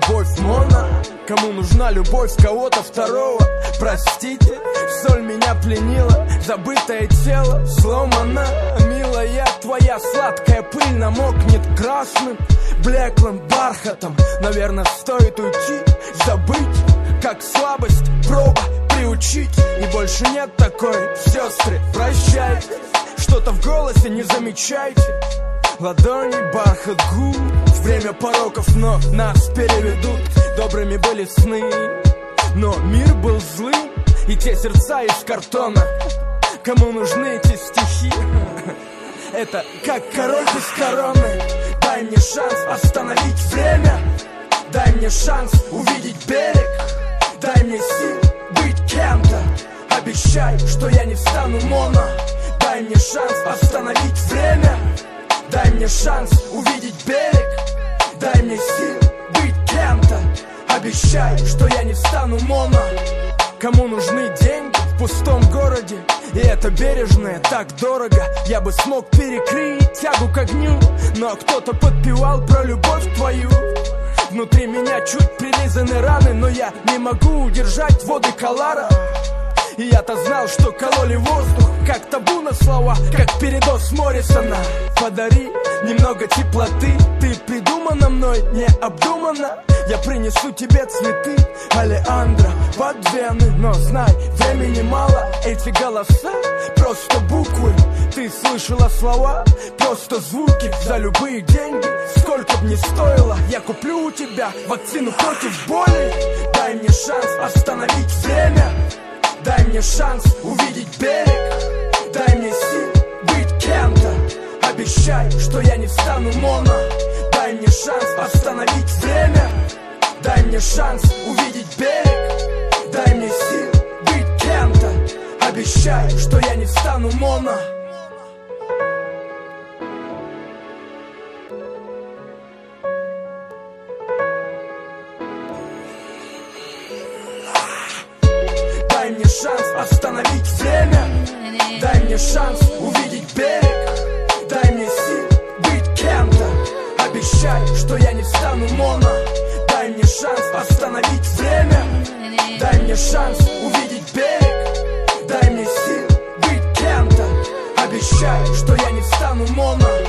любовь моно. Кому нужна любовь кого-то второго? Простите, соль меня пленила, забытое тело сломано. Милая, твоя сладкая пыль намокнет красным, блеклым бархатом. Наверное, стоит уйти, забыть, как слабость, проба приучить. И больше нет такой, сестры, прощайте. Что-то в голосе не замечайте. Ладони, бархат губ, время пороков, но нас переведут. Добрыми были сны, но мир был злым, и те сердца из картона. Кому нужны эти стихи? Это как король без короны. Дай мне шанс остановить время. Дай мне шанс увидеть берег. Дай мне сил быть кем-то. Обещай, что я не стану моно. Дай мне шанс остановить время. Дай мне шанс увидеть берег. Дай мне сил быть кем-то. Обещай, что я не стану моно. Кому нужны деньги в пустом городе? И это бережное так дорого. Я бы смог перекрыть тягу к огню, но кто-то подпевал про любовь твою. Внутри меня чуть прилизаны раны, но я не могу удержать воды Колара. И я-то знал, что кололи воздух, как табу на слова, как передоз Моррисона. Подари немного теплоты, ты придумана мной, не обдуманно. Я принесу тебе цветы, Алеандро, под вены. Но знай, времени мало, эти голоса просто буквы. Ты слышала слова, просто звуки. За любые деньги, сколько б ни стоило, я куплю у тебя вакцину против боли. Дай мне шанс остановить время. Дай мне шанс увидеть берег. Дай мне сил быть кем-то. Обещай, что я не стану моно. Дай мне шанс остановить время. Дай мне шанс увидеть берег. Дай мне сил быть кем-то. Обещай, что я не стану моно. Дай мне шанс остановить время. Дай мне шанс увидеть берег. Дай мне сил быть кем-то. Обещай, что я не стану моно. Дай мне шанс остановить время. Дай мне шанс увидеть берег. Дай мне сил быть кем-то. Обещай, что я не стану моно.